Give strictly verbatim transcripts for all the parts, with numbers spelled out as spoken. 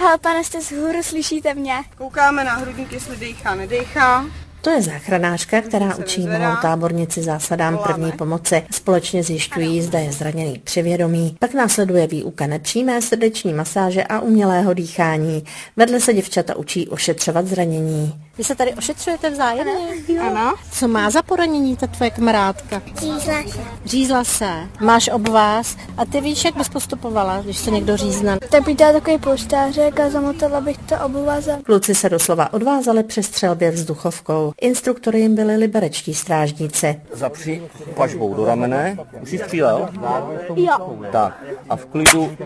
Hele, pane, jste vzhůru, slyšíte mě? Koukáme na hrudník, jestli dejchá, nedejchá. To je záchranářka, která učí malou tábornici zásadám první pomoci. Společně zjišťují, zda je zraněný při vědomí. Pak následuje výuka nepřímé srdeční masáže a umělého dýchání. Vedle se děvčata učí ošetřovat zranění. Vy se tady ošetřujete vzájemně? Ano. Co má za poranění ta tvoje kamarádka? Řízla se. Řízla se. Máš obvaz a ty víš, jak bys postupovala, když se někdo řízne? Tak bych dala takový polštářek a zamotala bych to obuvazem. Kluci se doslova odvázali při střelbě vzduchovkou. Instruktory jim byli liberečtí strážníci. Zapři pažbou do ramene. Už jsi střílel? Jo. Tak. A v klidu.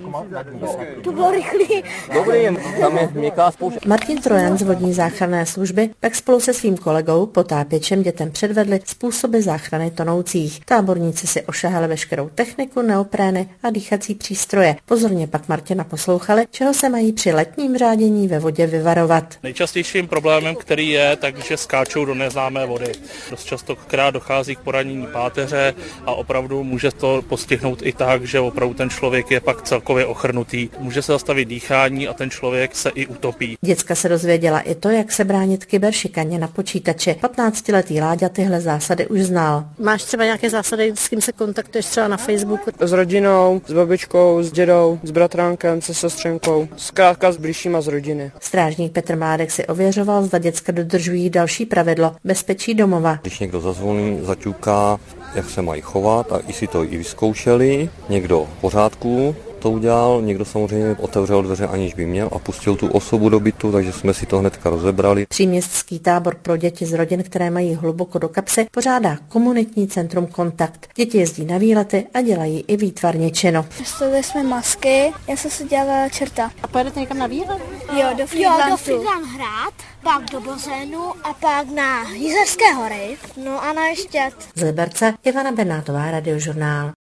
To bylo rychlý. Dobrý, tam je měkká spoušť. Martin Trojan z vodní záchranné služby tak spolu se svým kolegou, potápěčem, dětem předvedli způsoby záchrany tonoucích. Táborníci si ošahali veškerou techniku, neoprény a dýchací přístroje. Pozorně pak Martina poslouchali, čeho se mají při letním řádění ve vodě vyvarovat. Nejčastějším problémem, který je, takže skáčou do neznámé vody. Dost častokrát dochází k poranění páteře a opravdu může to postihnout i tak, že opravdu ten člověk je pak celkově ochrnutý. Může se zastavit dýchání a ten člověk se i utopí. Děcka se dozvěděla i to, jak se bránit kyberšikaně na počítači. patnáctiletý Láďa tyhle zásady už znal. Máš třeba nějaké zásady, s kým se kontaktuješ třeba na Facebooku? S rodinou, s babičkou, s dědou, s bratránkem, se sestřenkou, zkrátka s blížšíma z rodiny. Strážník Petr Mádek si ověřoval, zda děcka dodržují další pravidlo bezpečí domova. Když někdo zazvoní, zaťuká, jak se mají chovat, a i si to i vyzkoušeli. Někdo v pořádku to udělal, někdo samozřejmě otevřel dveře, aniž by měl, a pustil tu osobu do bytu, takže jsme si to hnedka rozebrali. Příměstský tábor pro děti z rodin, které mají hluboko do kapsy, pořádá komunitní centrum Kontakt. Děti jezdí na výlety a dělají i výtvarničinu. Dostali jsme masky, já jsem si dělala čerta. A pojedete někam na výlet? Jo, do Friedlandu. Jo, do Friedland hrát, pak do bazénu a pak na Jizerské hory, no a na Ještěd. Z Liberce Ivana Benátová, Radiožurnál.